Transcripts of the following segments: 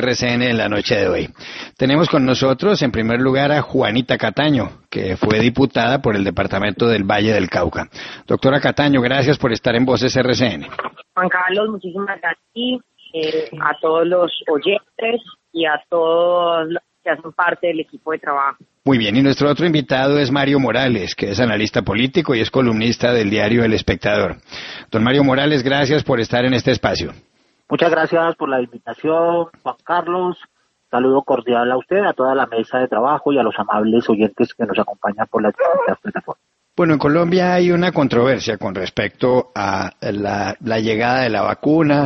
RCN en la noche de hoy. Tenemos con nosotros, en primer lugar, a Juanita Cataño, que fue diputada por el departamento del Valle del Cauca. Doctora Cataño, gracias por estar en Voces RCN. Juan Carlos, muchísimas gracias a todos los oyentes y a todos los que hacen parte del equipo de trabajo. Muy bien, y nuestro otro invitado es Mario Morales, que es analista político y es columnista del diario El Espectador. Don Mario Morales, gracias por estar en este espacio. Muchas gracias por la invitación, Juan Carlos. Saludo cordial a usted, a toda la mesa de trabajo y a los amables oyentes que nos acompañan por las distintas plataformas. Bueno, en Colombia hay una controversia con respecto a la llegada de la vacuna,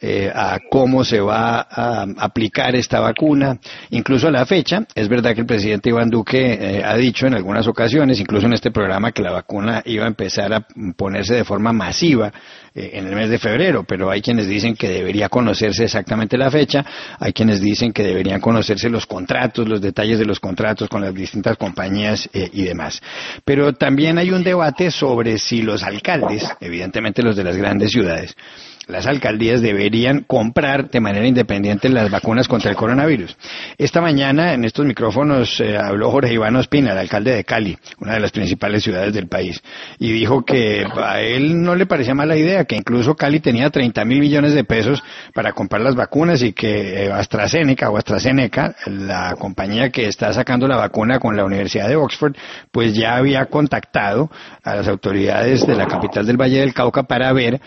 a cómo se va a aplicar esta vacuna, incluso a la fecha. Es verdad que el presidente Iván Duque ha dicho en algunas ocasiones, incluso en este programa, que la vacuna iba a empezar a ponerse de forma masiva en el mes de febrero, pero hay quienes dicen que debería conocerse exactamente la fecha, hay quienes dicen que deberían conocerse los contratos, los detalles de los contratos con las distintas compañías y demás. Pero también hay un debate sobre si los alcaldes, evidentemente los de las grandes ciudades, las alcaldías deberían comprar de manera independiente las vacunas contra el coronavirus. Esta mañana en estos micrófonos habló Jorge Iván Ospina, el alcalde de Cali, una de las principales ciudades del país, y dijo que a él no le parecía mala idea, que incluso Cali tenía 30.000 millones de pesos para comprar las vacunas y que AstraZeneca, la compañía que está sacando la vacuna con la Universidad de Oxford, pues ya había contactado a las autoridades de la capital del Valle del Cauca para ver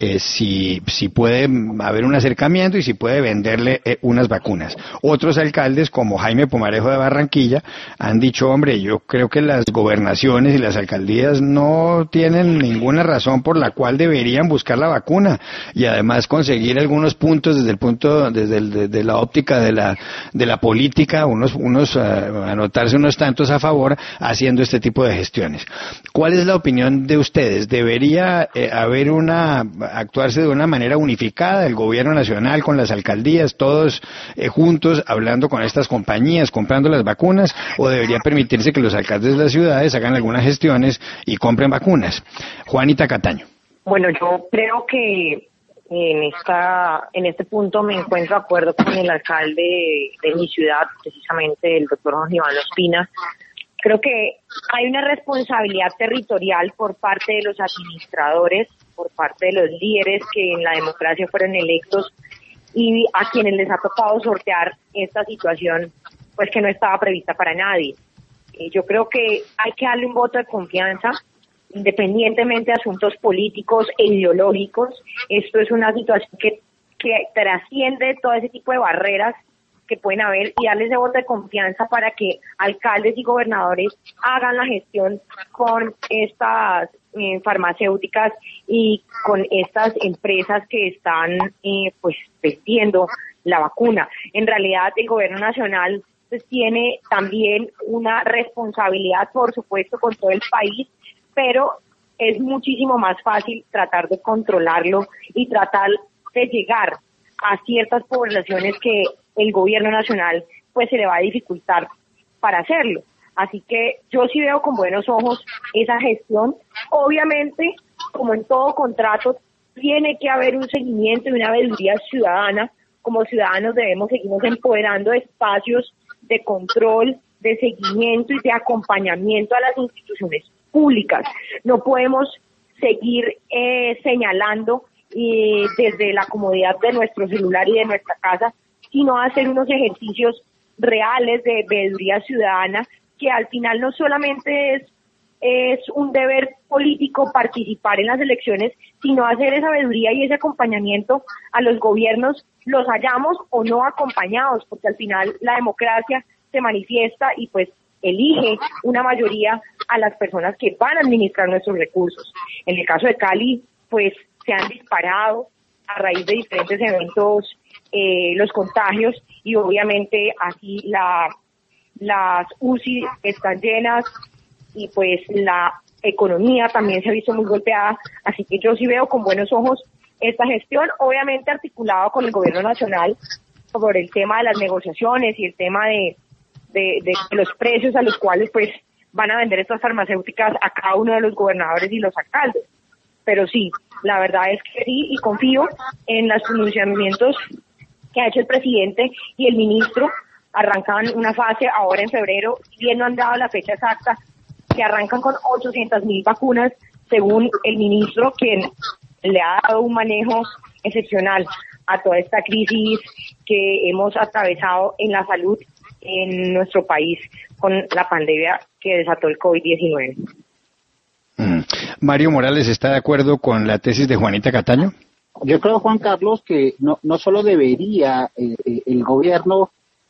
si puede haber un acercamiento y si puede venderle unas vacunas. Otros alcaldes, como Jaime Pomarejo de Barranquilla, han dicho, hombre, yo creo que las gobernaciones y las alcaldías no tienen ninguna razón por la cual deberían buscar la vacuna y además conseguir algunos puntos desde la óptica de la política, anotarse unos tantos a favor haciendo este tipo de gestiones. ¿Cuál es la opinión de ustedes? ¿Debería haber actuarse de una manera unificada, el gobierno nacional con las alcaldías, todos juntos hablando con estas compañías, comprando las vacunas, o debería permitirse que los alcaldes de las ciudades hagan algunas gestiones y compren vacunas? Juanita Cataño. Bueno, yo creo que en este punto me encuentro de acuerdo con el alcalde de mi ciudad, precisamente el doctor Jorge Iván Ospina. Creo que hay una responsabilidad territorial por parte de los administradores, por parte de los líderes que en la democracia fueron electos y a quienes les ha tocado sortear esta situación, pues que no estaba prevista para nadie. Yo creo que hay que darle un voto de confianza, independientemente de asuntos políticos e ideológicos. Esto es una situación que trasciende todo ese tipo de barreras que pueden haber y darles ese voto de confianza para que alcaldes y gobernadores hagan la gestión con estas farmacéuticas y con estas empresas que están pues vendiendo la vacuna. En realidad el gobierno nacional pues tiene también una responsabilidad, por supuesto, con todo el país, pero es muchísimo más fácil tratar de controlarlo y tratar de llegar a ciertas poblaciones que el gobierno nacional pues se le va a dificultar para hacerlo. Así que yo sí veo con buenos ojos esa gestión. Obviamente, como en todo contrato, tiene que haber un seguimiento y una veeduría ciudadana. Como ciudadanos debemos seguirnos empoderando de espacios de control, de seguimiento y de acompañamiento a las instituciones públicas. No podemos seguir señalando desde la comodidad de nuestro celular y de nuestra casa, sino hacer unos ejercicios reales de veeduría ciudadana, que al final no solamente es un deber político participar en las elecciones, sino hacer esa veeduría y ese acompañamiento a los gobiernos, los hayamos o no acompañados, porque al final la democracia se manifiesta y pues elige una mayoría a las personas que van a administrar nuestros recursos. En el caso de Cali, pues se han disparado a raíz de diferentes eventos los contagios y obviamente aquí las UCI están llenas y pues la economía también se ha visto muy golpeada, así que yo sí veo con buenos ojos esta gestión, obviamente articulado con el gobierno nacional sobre el tema de las negociaciones y el tema de los precios a los cuales pues van a vender estas farmacéuticas a cada uno de los gobernadores y los alcaldes. Pero sí, la verdad es que sí, y confío en los pronunciamientos que ha hecho el presidente y el ministro. Arrancaban una fase ahora en febrero, bien no han dado la fecha exacta, que arrancan con 800.000 vacunas, según el ministro, quien le ha dado un manejo excepcional a toda esta crisis que hemos atravesado en la salud en nuestro país con la pandemia que desató el COVID-19. Mario Morales, ¿está de acuerdo con la tesis de Juanita Cataño? Yo creo, Juan Carlos, que no solo debería el gobierno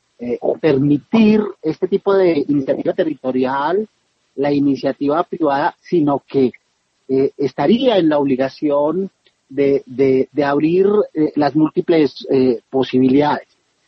permitir este tipo de iniciativa territorial, la iniciativa privada, sino que estaría en la obligación de abrir las múltiples posibilidades.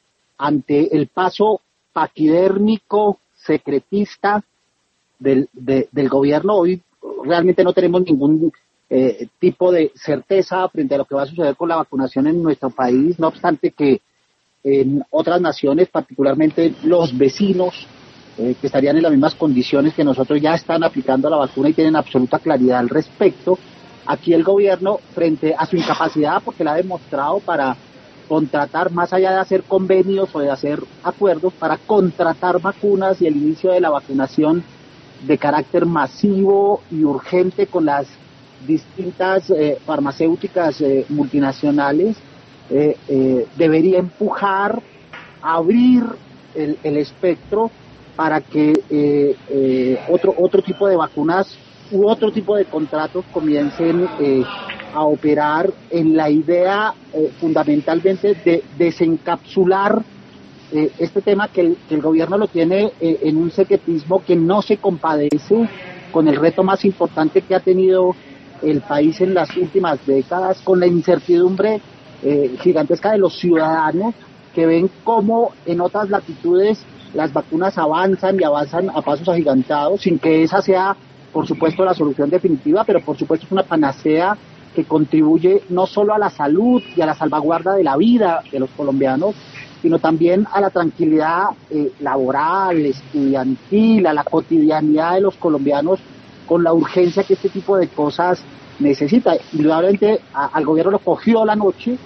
Ante el paso paquidérmico, secretista del gobierno, hoy realmente no tenemos ningún tipo de certeza frente a lo que va a suceder con la vacunación en nuestro país, no obstante que en otras naciones, particularmente los vecinos, que estarían en las mismas condiciones que nosotros, ya están aplicando la vacuna y tienen absoluta claridad al respecto. Aquí el gobierno, frente a su incapacidad, porque la ha demostrado para contratar, más allá de hacer convenios o de hacer acuerdos, para contratar vacunas y el inicio de la vacunación de carácter masivo y urgente con las distintas farmacéuticas multinacionales, debería empujar, abrir el espectro para que otro tipo de vacunas u otro tipo de contratos comiencen a operar en la idea fundamentalmente de desencapsular este tema que el gobierno lo tiene en un secretismo que no se compadece con el reto más importante que ha tenido el país en las últimas décadas, con la incertidumbre gigantesca de los ciudadanos que ven cómo en otras latitudes las vacunas avanzan y avanzan a pasos agigantados, sin que esa sea, por supuesto, la solución definitiva, pero por supuesto es una panacea que contribuye no solo a la salud y a la salvaguarda de la vida de los colombianos, sino también a la tranquilidad laboral, estudiantil, a la cotidianidad de los colombianos, con la urgencia que este tipo de cosas necesita. Indudablemente al gobierno lo cogió la noche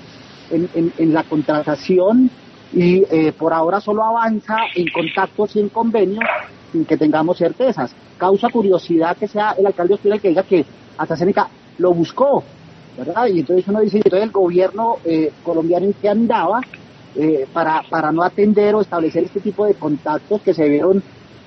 en la contratación y por ahora solo avanza en contactos y en convenios sin que tengamos certezas. Causa curiosidad que sea el alcalde Ospina el que diga que AstraZeneca lo buscó, ¿verdad? Y entonces uno dice, entonces el gobierno colombiano en qué andaba para no atender o establecer este tipo de contactos que se debieron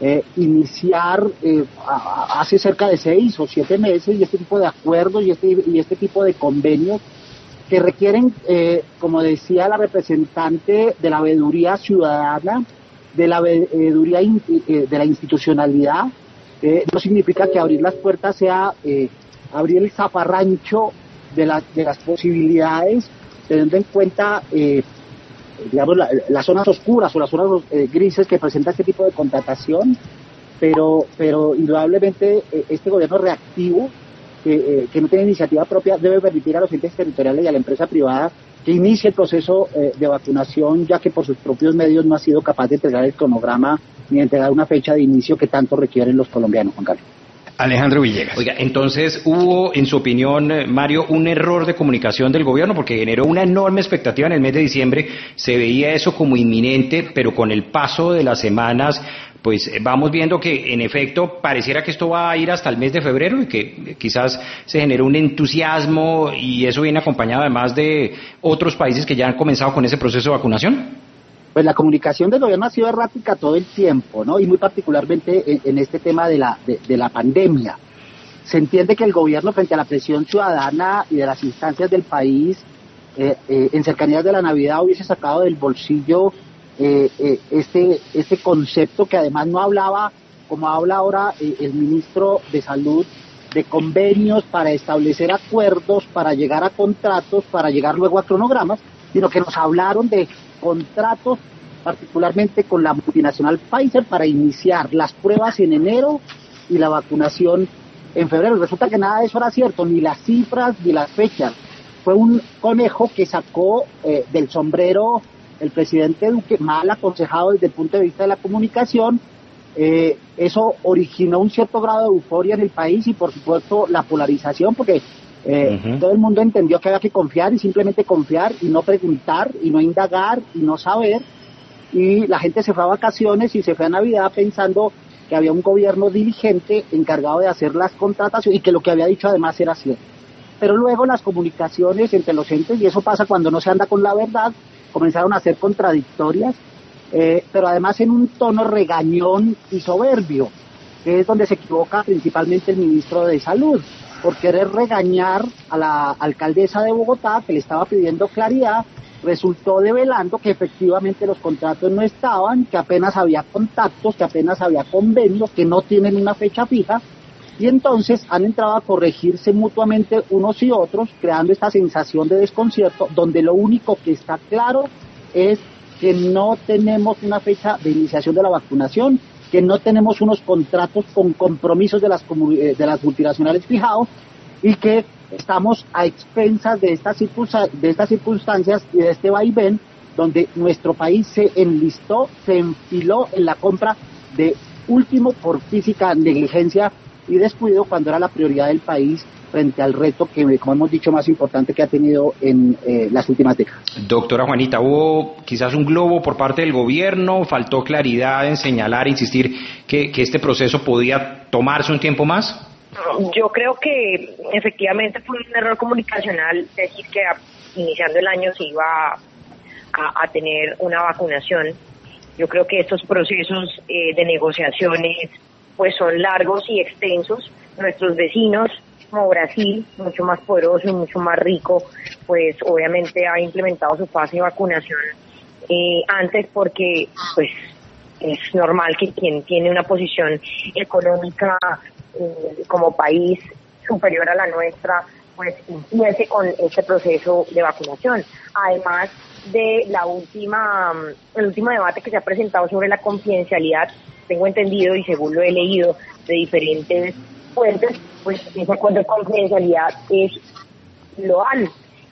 iniciar hace cerca de 6 o 7 meses, y este tipo de acuerdos y este tipo de convenios que requieren, como decía la representante, de la veeduría ciudadana, de la veeduría de la institucionalidad. No significa que abrir las puertas sea abrir el zafarrancho de las posibilidades, teniendo en cuenta digamos las zonas oscuras o las zonas grises que presenta este tipo de contratación, pero indudablemente este gobierno reactivo que no tiene iniciativa propia debe permitir a los entes territoriales y a la empresa privada que inicie el proceso de vacunación, ya que por sus propios medios no ha sido capaz de entregar el cronograma ni de entregar una fecha de inicio que tanto requieren los colombianos, Juan Carlos. Alejandro Villegas. Oiga, entonces hubo, en su opinión, Mario, un error de comunicación del gobierno porque generó una enorme expectativa en el mes de diciembre, se veía eso como inminente, pero con el paso de las semanas, pues vamos viendo que en efecto pareciera que esto va a ir hasta el mes de febrero y que quizás se generó un entusiasmo y eso viene acompañado además de otros países que ya han comenzado con ese proceso de vacunación. Pues la comunicación del gobierno ha sido errática todo el tiempo, ¿no? Y muy particularmente en este tema de la pandemia. Se entiende que el gobierno, frente a la presión ciudadana y de las instancias del país, en cercanías de la Navidad hubiese sacado del bolsillo este concepto que además no hablaba, como habla ahora el ministro de Salud, de convenios para establecer acuerdos, para llegar a contratos, para llegar luego a cronogramas, sino que nos hablaron de contratos, particularmente con la multinacional Pfizer, para iniciar las pruebas en enero y la vacunación en febrero. Resulta que nada de eso era cierto, ni las cifras ni las fechas. Fue un conejo que sacó del sombrero el presidente Duque, mal aconsejado desde el punto de vista de la comunicación. Eso originó un cierto grado de euforia en el país y por supuesto la polarización, porque Todo el mundo entendió que había que confiar y simplemente confiar y no preguntar y no indagar y no saber, y la gente se fue a vacaciones y se fue a Navidad pensando que había un gobierno diligente encargado de hacer las contrataciones y que lo que había dicho además era cierto. Pero luego las comunicaciones entre los entes, y eso pasa cuando no se anda con la verdad, comenzaron a ser contradictorias, pero además en un tono regañón y soberbio, que es donde se equivoca principalmente el ministro de Salud, por querer regañar a la alcaldesa de Bogotá, que le estaba pidiendo claridad. Resultó develando que efectivamente los contratos no estaban, que apenas había contactos, que apenas había convenios, que no tienen una fecha fija, y entonces han entrado a corregirse mutuamente unos y otros, creando esta sensación de desconcierto, donde lo único que está claro es que no tenemos una fecha de iniciación de la vacunación, que no tenemos unos contratos con compromisos de las multinacionales fijados, y que estamos a expensas de estas circunstancias y de este vaivén, donde nuestro país se enlistó, se enfiló en la compra de último por física negligencia y descuido, cuando era la prioridad del país frente al reto que, como hemos dicho, más importante que ha tenido en las últimas décadas. Doctora Juanita, ¿hubo quizás un globo por parte del gobierno? ¿Faltó claridad en señalar, insistir que este proceso podía tomarse un tiempo más? Yo creo que efectivamente fue un error comunicacional decir que iniciando el año se iba a tener una vacunación. Yo creo que estos procesos de negociaciones pues son largos y extensos. Nuestros vecinos, como Brasil, mucho más poderoso y mucho más rico, pues obviamente ha implementado su fase de vacunación antes, porque pues es normal que quien tiene una posición económica como país superior a la nuestra pues empiece con este proceso de vacunación. Además de el último debate que se ha presentado sobre la confidencialidad, tengo entendido y según lo he leído de diferentes fuentes, pues ese acuerdo de confidencialidad es lo han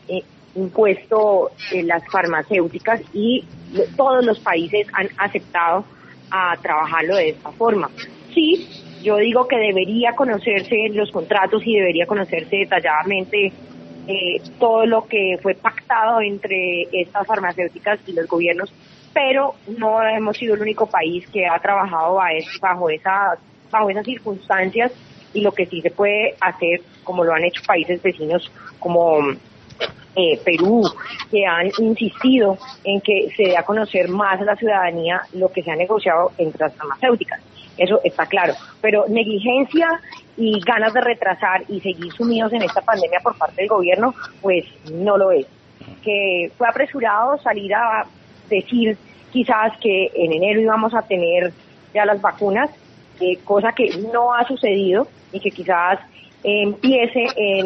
impuesto las farmacéuticas, y todos los países han aceptado a trabajarlo de esta forma. Sí, yo digo que debería conocerse los contratos y debería conocerse detalladamente todo lo que fue pactado entre estas farmacéuticas y los gobiernos, pero no hemos sido el único país que ha trabajado bajo esas circunstancias, y lo que sí se puede hacer, como lo han hecho países vecinos como Perú, que han insistido en que se dé a conocer más a la ciudadanía lo que se ha negociado entre las farmacéuticas. Eso está claro, pero negligencia y ganas de retrasar y seguir sumidos en esta pandemia por parte del gobierno, pues no lo es. Que fue apresurado salir a decir quizás que en enero íbamos a tener ya las vacunas, cosa que no ha sucedido, y que quizás empiece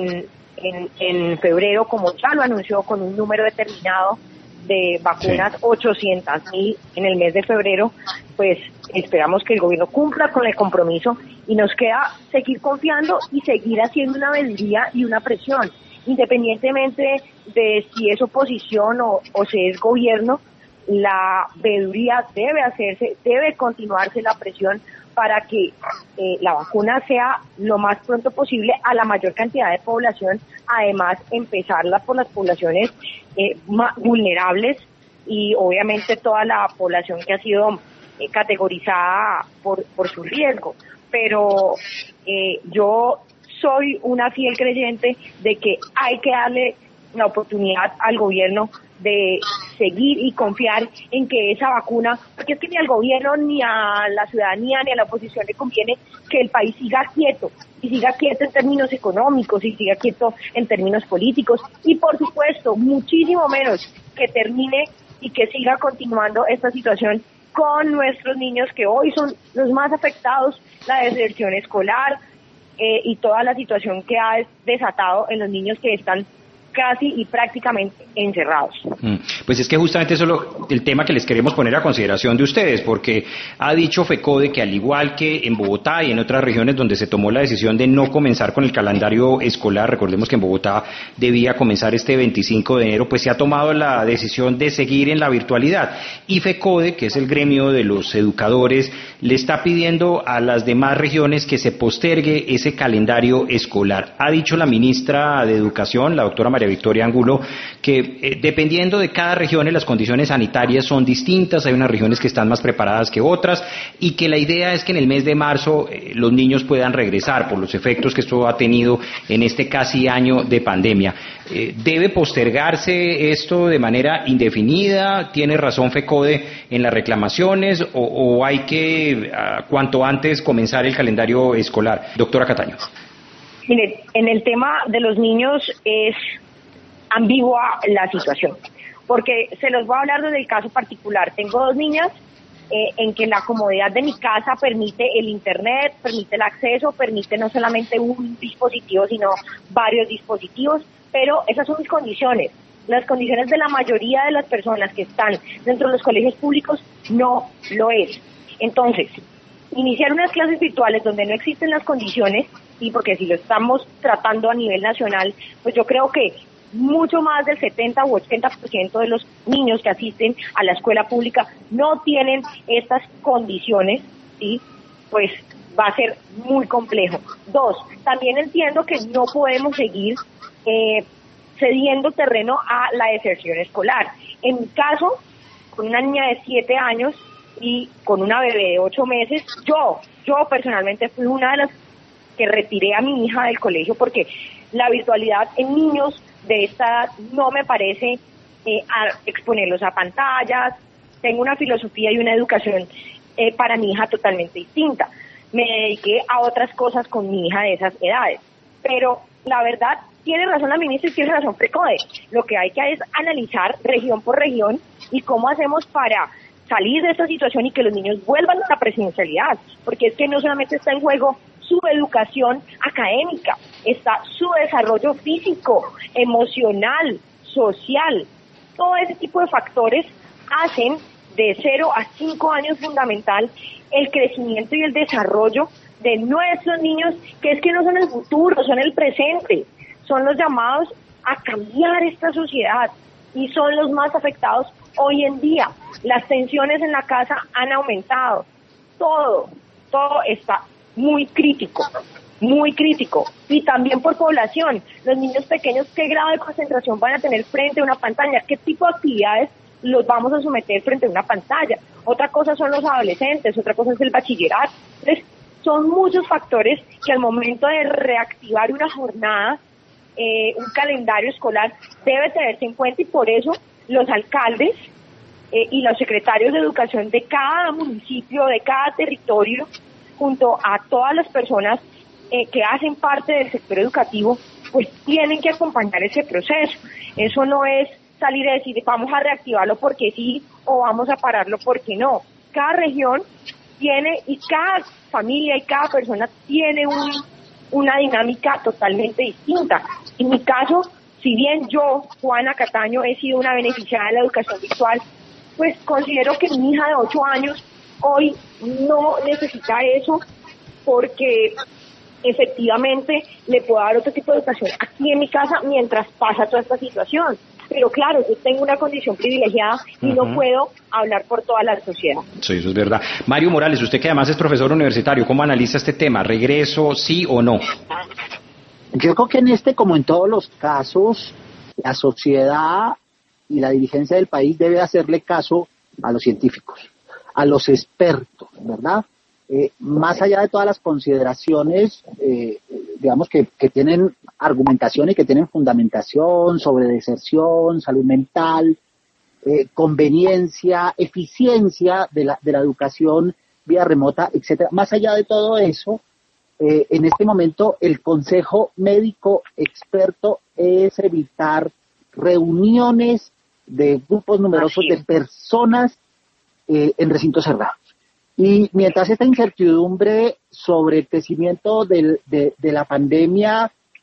en febrero, como ya lo anunció, con un número determinado de vacunas, 800,000 en el mes de febrero. Pues esperamos que el gobierno cumpla con el compromiso, y nos queda seguir confiando y seguir haciendo una veeduría y una presión, independientemente de si es oposición o si es gobierno. La veeduría debe hacerse, debe continuarse la presión para que la vacuna sea lo más pronto posible a la mayor cantidad de población, además empezarla por las poblaciones más vulnerables, y obviamente toda la población que ha sido categorizada por su riesgo. Pero yo soy una fiel creyente de que hay que darle la oportunidad al gobierno de seguir y confiar en que esa vacuna, porque es que ni al gobierno, ni a la ciudadanía, ni a la oposición le conviene que el país siga quieto, y siga quieto en términos económicos, y siga quieto en términos políticos, y por supuesto, muchísimo menos que termine y que siga continuando esta situación con nuestros niños, que hoy son los más afectados, la deserción escolar y toda la situación que ha desatado en los niños que están casi y prácticamente encerrados. Pues es que justamente eso es el tema que les queremos poner a consideración de ustedes, porque ha dicho FECODE que al igual que en Bogotá y en otras regiones donde se tomó la decisión de no comenzar con el calendario escolar, recordemos que en Bogotá debía comenzar este 25 de enero, pues se ha tomado la decisión de seguir en la virtualidad. Y FECODE, que es el gremio de los educadores, le está pidiendo a las demás regiones que se postergue ese calendario escolar. Ha dicho la ministra de Educación, la doctora María Victoria Angulo, que dependiendo de cada región las condiciones sanitarias son distintas, hay unas regiones que están más preparadas que otras y que la idea es que en el mes de marzo los niños puedan regresar por los efectos que esto ha tenido en este casi año de pandemia. ¿Debe postergarse esto de manera indefinida? ¿Tiene razón FECODE en las reclamaciones o hay que cuanto antes comenzar el calendario escolar? Doctora Cataño. Mire, en el tema de los niños es ambigua la situación, porque se los voy a hablar desde el caso particular. Tengo 2 niñas en que la comodidad de mi casa permite el internet, permite el acceso, permite no solamente un dispositivo, sino varios dispositivos, pero esas son mis condiciones. Las condiciones de la mayoría de las personas que están dentro de los colegios públicos no lo es. Entonces, iniciar unas clases virtuales donde no existen las condiciones, y porque si lo estamos tratando a nivel nacional, pues yo creo que mucho más del 70 u 80% de los niños que asisten a la escuela pública no tienen estas condiciones, ¿sí? Pues va a ser muy complejo. 2, también entiendo que no podemos seguir cediendo terreno a la deserción escolar. En mi caso, con una niña de 7 años y con una bebé de 8 meses, yo personalmente fui una de las que retiré a mi hija del colegio porque la virtualidad en niños de esta edad no me parece exponerlos a pantallas. Tengo una filosofía y una educación para mi hija totalmente distinta. Me dediqué a otras cosas con mi hija de esas edades. Pero la verdad, tiene razón la ministra y tiene razón FECODE. Lo que hay que es analizar región por región y cómo hacemos para salir de esta situación y que los niños vuelvan a la presencialidad. Porque es que no solamente está en juego su educación académica, está su desarrollo físico, emocional, social. Todo ese tipo de factores hacen de 0 a 5 años fundamental el crecimiento y el desarrollo de nuestros niños, que es que no son el futuro, son el presente, son los llamados a cambiar esta sociedad y son los más afectados hoy en día. Las tensiones en la casa han aumentado, todo está muy crítico, y también por población. Los niños pequeños, ¿qué grado de concentración van a tener frente a una pantalla? ¿Qué tipo de actividades los vamos a someter frente a una pantalla? Otra cosa son los adolescentes, otra cosa es el bachillerato. Entonces, son muchos factores que al momento de reactivar una jornada, un calendario escolar, debe tenerse en cuenta, y por eso los alcaldes y los secretarios de educación de cada municipio, de cada territorio, junto a todas las personas que hacen parte del sector educativo, pues tienen que acompañar ese proceso. Eso no es salir a decir vamos a reactivarlo porque sí o vamos a pararlo porque no. Cada región tiene, y cada familia y cada persona tiene una dinámica totalmente distinta. En mi caso, si bien yo, Juana Cataño, he sido una beneficiada de la educación virtual, pues considero que mi hija de 8 años hoy no necesita eso, porque efectivamente le puedo dar otro tipo de educación aquí en mi casa mientras pasa toda esta situación. Pero claro, yo tengo una condición privilegiada y no puedo hablar por toda la sociedad. Sí, eso es verdad. Mario Morales, usted que además es profesor universitario, ¿cómo analiza este tema? ¿Regreso, sí o no? Yo creo que en este, como en todos los casos, la sociedad y la dirigencia del país debe hacerle caso a los científicos, a los expertos, ¿verdad? Más allá de todas las consideraciones, digamos que tienen argumentación y que tienen fundamentación sobre deserción, salud mental, conveniencia, eficiencia de la educación vía remota, etcétera. Más allá de todo eso, en este momento el consejo médico experto es evitar reuniones de grupos numerosos de personas en recintos cerrados. Y mientras esta incertidumbre sobre el crecimiento de la pandemia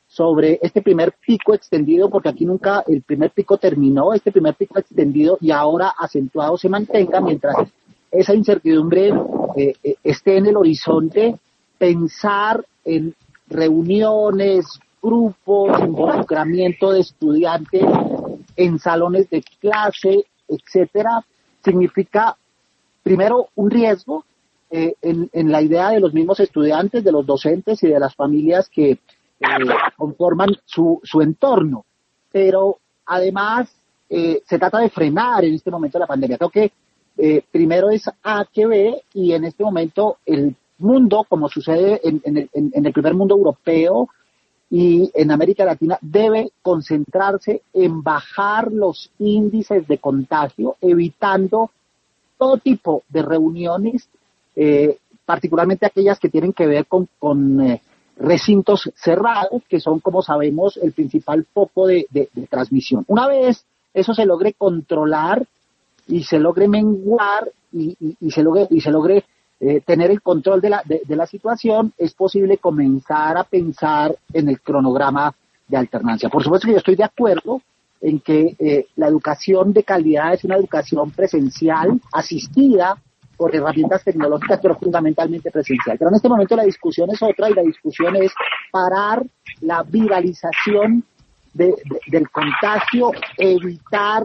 sobre este primer pico extendido, porque aquí nunca el primer pico terminó, este primer pico extendido y ahora acentuado se mantenga, mientras esa incertidumbre esté en el horizonte, pensar en reuniones, grupos, involucramiento de estudiantes en salones de clase, etcétera, significa primero un riesgo en la idea de los mismos estudiantes, de los docentes y de las familias que conforman su entorno, pero además se trata de frenar en este momento la pandemia. Creo que primero es A que B, y en este momento el mundo, como sucede en el primer mundo europeo y en América Latina, debe concentrarse en bajar los índices de contagio, evitando todo tipo de reuniones, particularmente aquellas que tienen que ver con recintos cerrados, que son, como sabemos, el principal foco de transmisión. Una vez eso se logre controlar y se logre menguar y se logre tener el control de la situación, es posible comenzar a pensar en el cronograma de alternancia. Por supuesto que yo estoy de acuerdo en que la educación de calidad es una educación presencial, asistida por herramientas tecnológicas, pero fundamentalmente presencial. Pero en este momento la discusión es otra, y la discusión es parar la viralización del contagio, evitar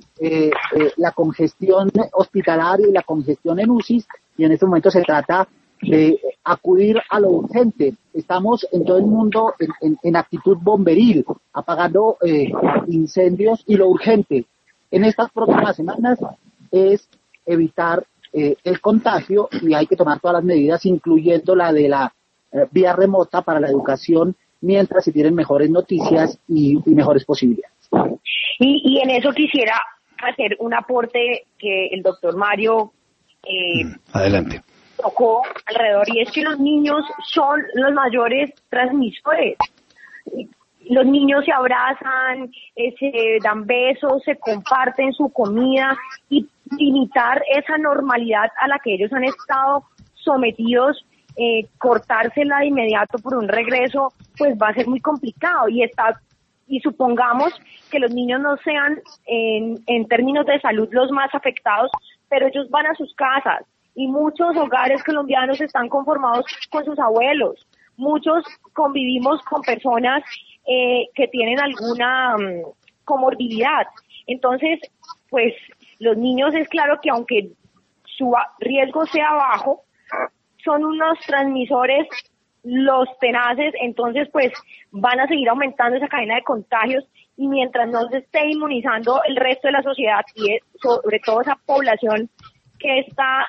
la congestión hospitalaria y la congestión en UCIs, y en este momento se trata de acudir a lo urgente. Estamos en todo el mundo en actitud bomberil, apagando incendios, y lo urgente en estas próximas semanas es evitar el contagio, y hay que tomar todas las medidas, incluyendo la de la vía remota para la educación, mientras se tienen mejores noticias y mejores posibilidades. Y en eso quisiera hacer un aporte que el doctor Mario adelante. Tocó alrededor, y es que los niños son los mayores transmisores. Los niños se abrazan, se dan besos, se comparten su comida, y limitar esa normalidad a la que ellos han estado sometidos, cortársela de inmediato por un regreso, pues va a ser muy complicado. Y supongamos que los niños no sean en términos de salud los más afectados, pero ellos van a sus casas, y muchos hogares colombianos están conformados con sus abuelos. Muchos convivimos con personas que tienen alguna comorbilidad. Entonces, pues los niños, es claro que aunque su riesgo sea bajo, son unos transmisores los tenaces. Entonces pues van a seguir aumentando esa cadena de contagios, y mientras no se esté inmunizando el resto de la sociedad, y sobre todo esa población que está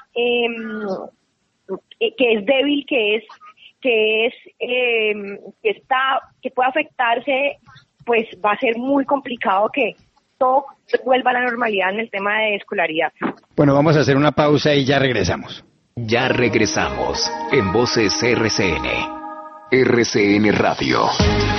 que es débil, que puede afectarse, pues va a ser muy complicado que todo vuelva a la normalidad en el tema de escolaridad. Bueno, vamos a hacer una pausa y ya regresamos. Ya regresamos en Voces RCN. RCN Radio.